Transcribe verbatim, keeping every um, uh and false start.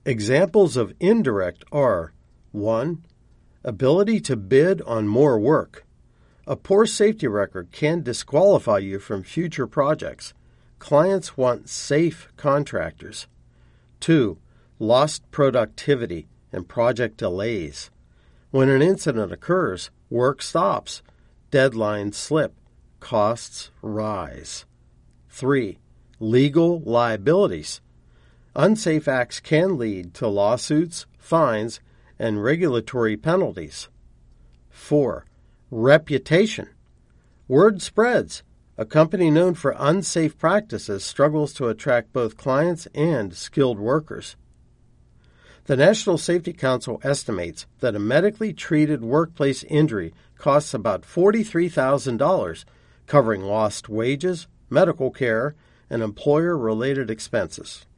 Examples of indirect are one. Ability to bid on more work. A poor safety record can disqualify you from future projects. Clients want safe contractors. two. Lost productivity and project delays. When an incident occurs, work stops, deadlines slip, costs rise. three. Legal liabilities. Unsafe acts can lead to lawsuits, fines, and regulatory penalties. four. Reputation. Word spreads. A company known for unsafe practices struggles to attract both clients and skilled workers. The National Safety Council estimates that a medically treated workplace injury costs about forty-three thousand dollars, covering lost wages, medical care, and employer-related expenses.